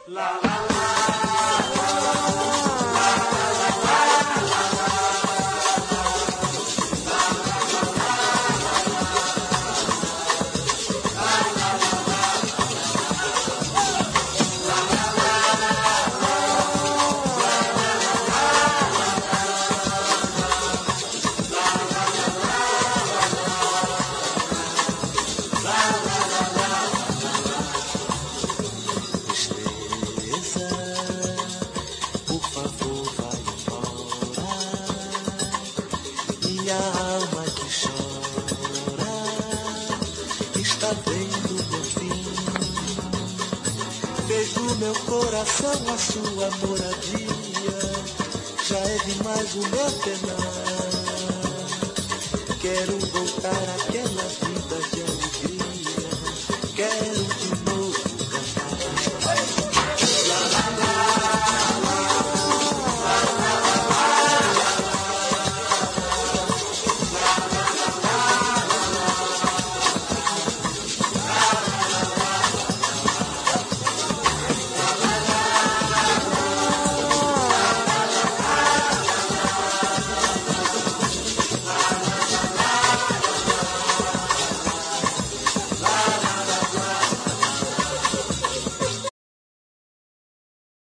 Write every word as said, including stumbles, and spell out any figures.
A sua moradia já é demais o meu penar. Quero voltar àquela vida de alegria. Quero